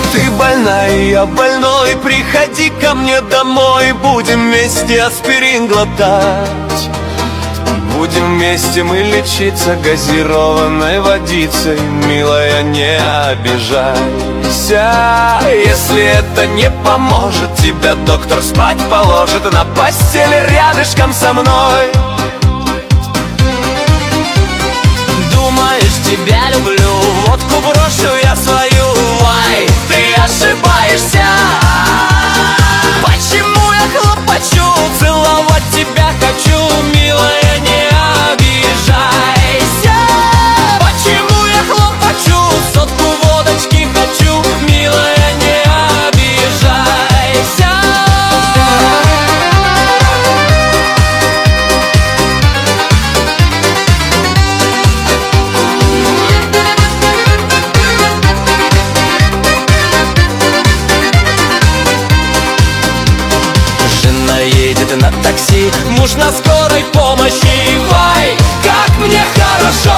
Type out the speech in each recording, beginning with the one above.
Ты больная, я больной, приходи ко мне домой. Будем вместе аспирин глотать. Будем вместе мы лечиться газированной водицей. Милая, не обижайся. Если это не поможет, тебя доктор спать положит на постели рядышком со мной. Думаешь, тебя люблю, водку брошу я свою. Ай, ты ошибаешься. Почему я хлопочу, целовать тебя хочу, милая, не обижайся. Почему я хлопочу, сотку водочки хочу, милая, не обижайся. Едет на такси, муж на скорой помощи. Вай, как мне хорошо.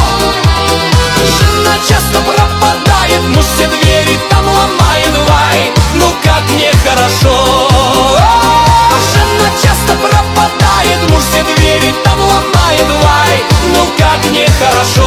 Жена часто пропадает, муж все двери там ломает. Вай, ну как мне хорошо. Жена часто пропадает, муж все двери там ломает. Вай, ну как мне хорошо.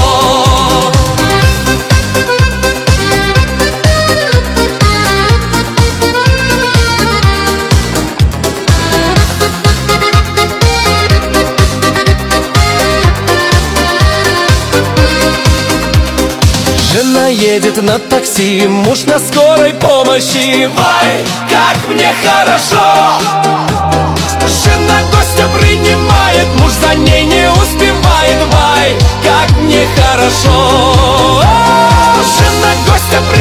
Жена едет на такси, муж на скорой помощи. Вай, как мне хорошо. Жена гостя принимает, муж за ней не успевает. Вай, как мне хорошо. Жена гостя принимает.